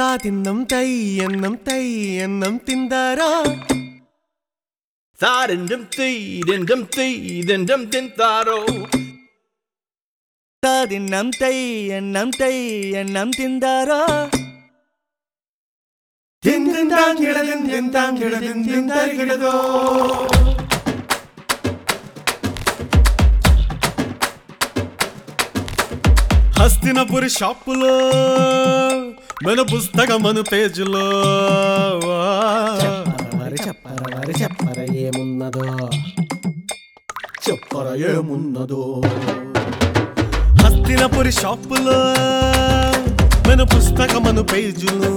తాతిన్నం తై అన్నం తిందారా తారిండం తింటారో తాదిన్నం తై అన్నం తిందారా తిందిందాంగిడదిందిందాంగిడదిందిందరిగిడదో హస్తినపురి షాపులో మన పుస్తకమను పేజీలో చెప్పర ఏమున్నదో హస్తినపురి షాపులో మన పుస్తకమను పేజీలో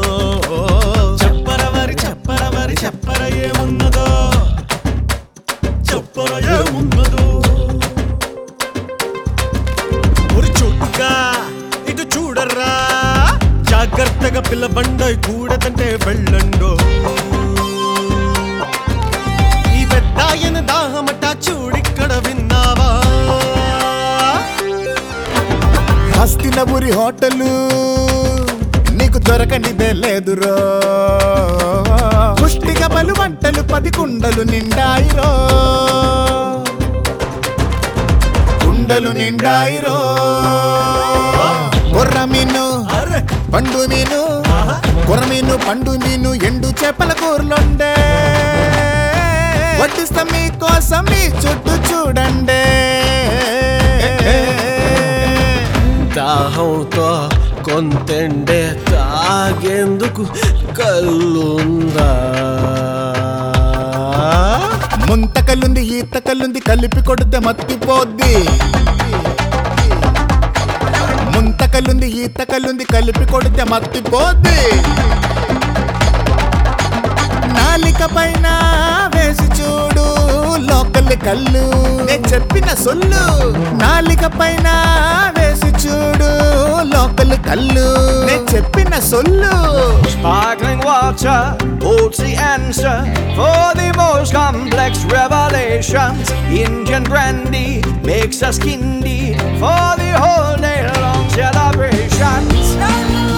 చెప్పర ఏమున్నదో ஒரு చోటుగా ఇటు చూడర్రా జాగ్రత్తగా పిల్లబండ కూడదంటే వెళ్ళండో ఈ పెద్దాయన దాహమట చూడిక్కడ విన్నావా హస్తినపురి హోటలు నీకు దొరకనిదే లేదురో పుష్టిగా పలు వంటలు 10 కుండలు నిండాయిరో కొర్రమీను పండు మీను కొర్రమీను పండు మీను ఎండు చేపల కూరలుండే వడ్డిస్తా మీకోసం మీ చుట్టూ చూడండి దాహంతో కొంతెండే తాగేందుకు కల్లుందా ముంతకల్లుంది ఈతకల్లుంది కలిపి కొడితే మత్తిపోద్ది ముంతకల్లుంది ఈతకల్లుంది కలిపి కొడితే మత్తిపోద్ది నాలిక పైన వేసి చూడు లోకల్ కళ్ళు నేను చెప్పిన సొల్లు నాలిక పైన వేసి చూడు లోకల్ కళ్ళు నేను చెప్పిన సొల్లు Sparkling water holds the answer for the most complex revelations. Indian brandy makes us kindy for the whole day long celebrations.